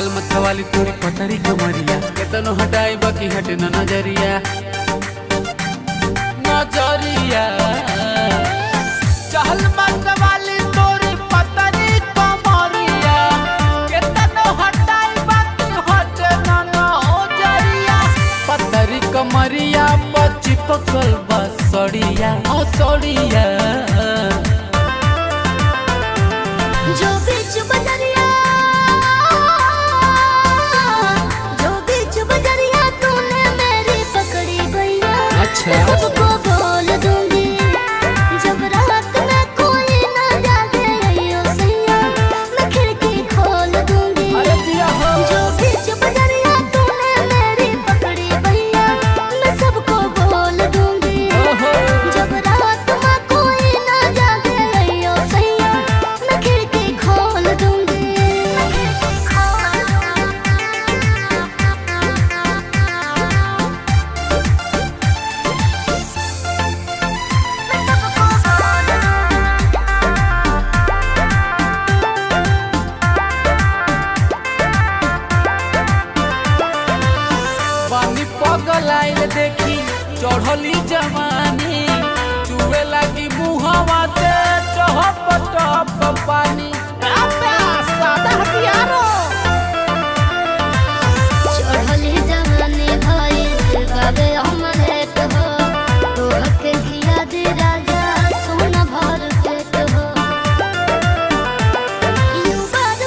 लाल मत्था वाली तोरी पतरी कमरिया केतनो हटाई बाकी हटे न नजरिया नजरिया चहल मत्था वाली तोरी पतरी कमरिया केतनो हटाई बाकी हटे न नजरिया पतरी कमरिया पची पकल बसड़िया असड़िया जो बीच बजरिया तूने मेरी पकड़ी भैया। अच्छा सबको बोल दूंगी जब रात में कोई ना जागे अयो सैया मैं खिड़की खोल दूंगी। अरे जिया हो जो बीच बजरिया तूने मेरी पकड़ी भैया मैं सबको बोल दूंगी जब रात में कोई ना जागे अयो सैया मैं खिड़की खोल दूंगी। पानी पगल आइल देखी चढ़ली जवानी चुए लगी मुहवा से चहप चहप पानी चढ़ली जवानी भाई बाबे हमरे हो तोह के किया दे राजा सोना भर पेट हो। यूं बार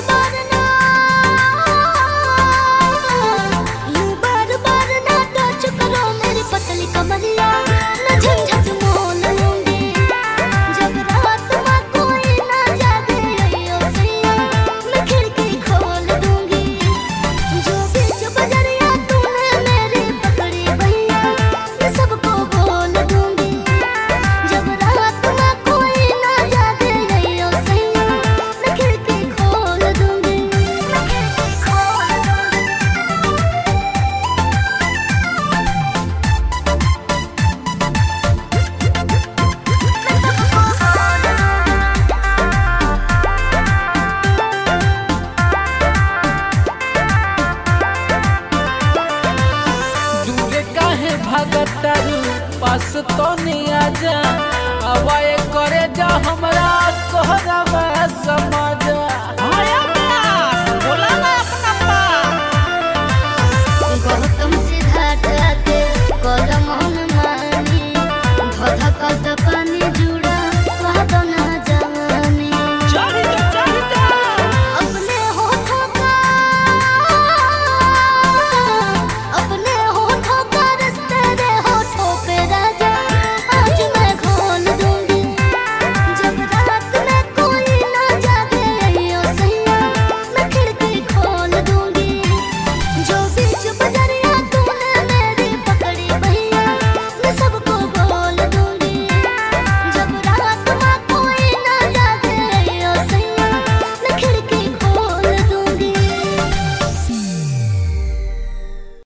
बार ना टच करो मेरी पतली कमरिया न झंझट मोल लूंगी जब रात में कोई ना जागे अयो सैया मैं खिड़की खोल दूंगी। जो बीच बजरिया तूने मेरी पकड़ी भैया मैं सबको बोल दूंगी जब रात में कोई ना जागे अयो सैया मैं खिड़की खोल दूंगी। दूरे काहे भागत तारू पास तो नहीं आजा हवाए करे जा हमरा कोहरा में समझ आया बोला ना